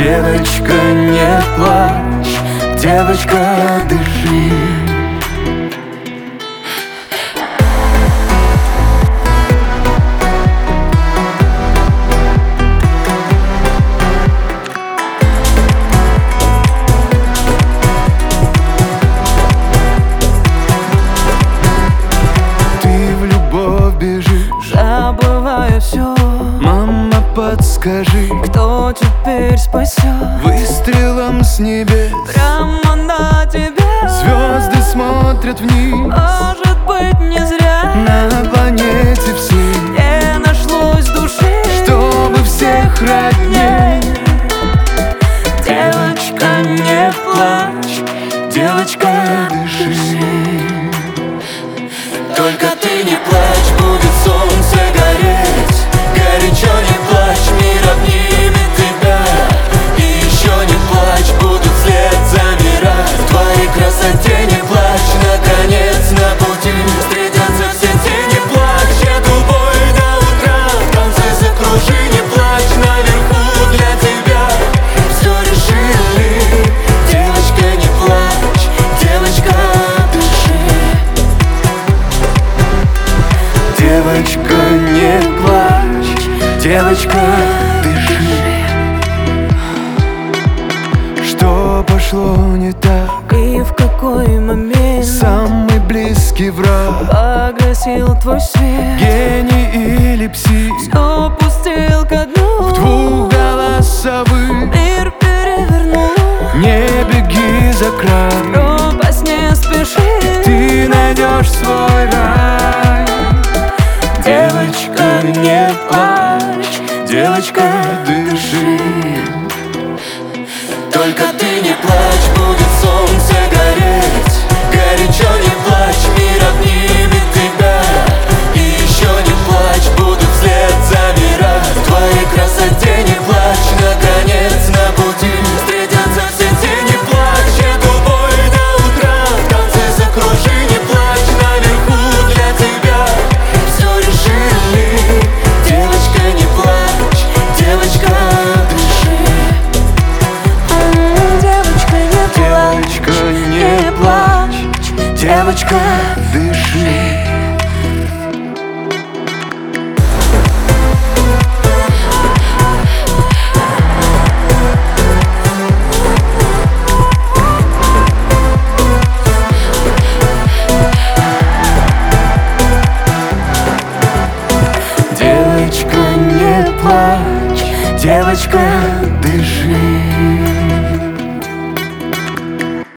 Девочка, не плачь, девочка, дыши. Забывая все, мама, подскажи, кто теперь спасет? Выстрелом с небес прямо на тебя звезды смотрят вниз. Может быть, не зря на планете всей не нашлось души, чтобы всех родней. Девочка, не плачь, девочка, дыши. Только ты не плачь, будет солнце гореть. Горячо не плачь, мир обнимет тебя. И еще не плачь, будут вслед замирать. В твоей красоте не плачь, наконец на пути встретятся все тени. Плачь, эту бой до утра, в конце закружи. Не плачь, наверху для тебя все решили. Девочка, не плачь, девочка, девочка, не плачь, девочка, дыши. Что пошло не так? И в какой момент самый близкий враг погасил твой свет? Гений или псих? Все пустил ко дну. В двухголосовый мир перевернул. Не беги за край, пропасть не спеши, ты найдешь свой рай. Девочка, не плачь, девочка, дыши. Только ты не плачь, будет солнце гореть. Горячо не плачь, мир обнимет тебя. И еще не плачь, будут вслед замирать. В твоей красоте не плачь, наконец на пути встретятся все тени. Плачь, эту бой до утра, в конце закружи. Не плачь, наверху для тебя все решили. Девочка, не плачь, девочка, дыши. Девочка, не плачь, девочка, дыши. Девочка, не плачь, девочка, дыши.